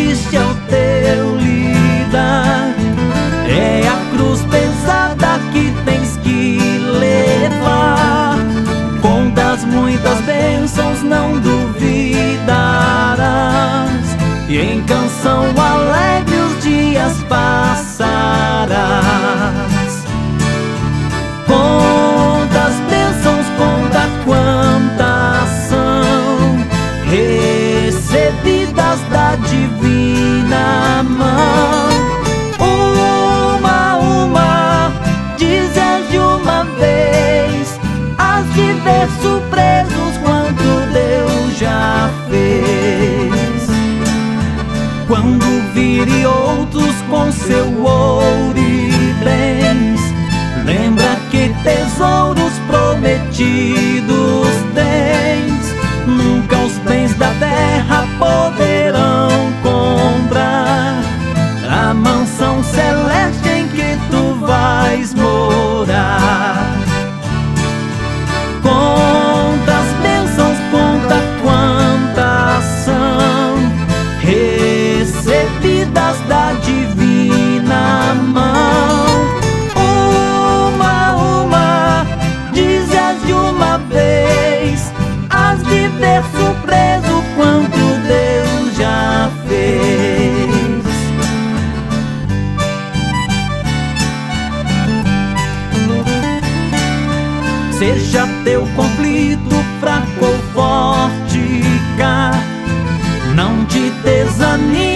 triste é o teu lidar. É a cruz pesada que tens que levar. Com das muitas bênçãos não duvidarás, e em canção alegre os dias passarás. Conta as bênçãos, conta quantas são recebidas da divina mão. Uma, dizes de uma vez, hás de ver surpresos quanto Deus já fez. Quando vire outros com seu ouro e bens, lembra que tesouros prometidos tens. Nunca os bens da terra poderão comprar a mansão celeste em que tu vais morar. Conta as bênçãos, conta quantas são recebidas da divina mão. Uma, dizes de uma vez, hás de ver surpreso quanto Deus já fez. Seja teu conflito fraco ou forte cá, não te desanime.